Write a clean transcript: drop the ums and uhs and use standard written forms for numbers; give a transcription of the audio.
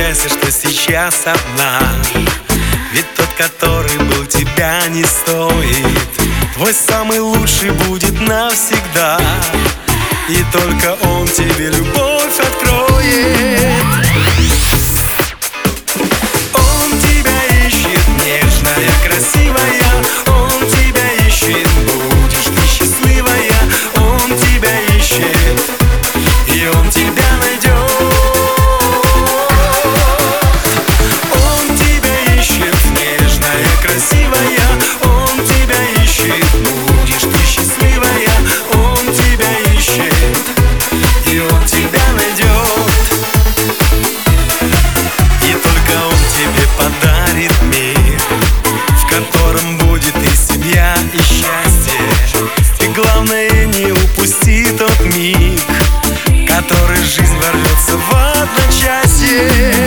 счастья, что сейчас одна. Ведь тот, который был, тебя не стоит. Твой самый лучший будет навсегда, и только он тебе любовь откроет. Он тебя ищет, нежная, красивая. Он тебя ищет, будешь ты счастливая. Он тебя ищет, и он тебя найдет. Он тебя ищет, нежная, красивая. Он тебя ищет, будешь ты счастливая. Он тебя ищет, и он тебя найдет. И только он тебе подарит мир, в котором будет и семья, и счастье. И главное, не упусти тот миг, который жизнь ворвется в одночасье.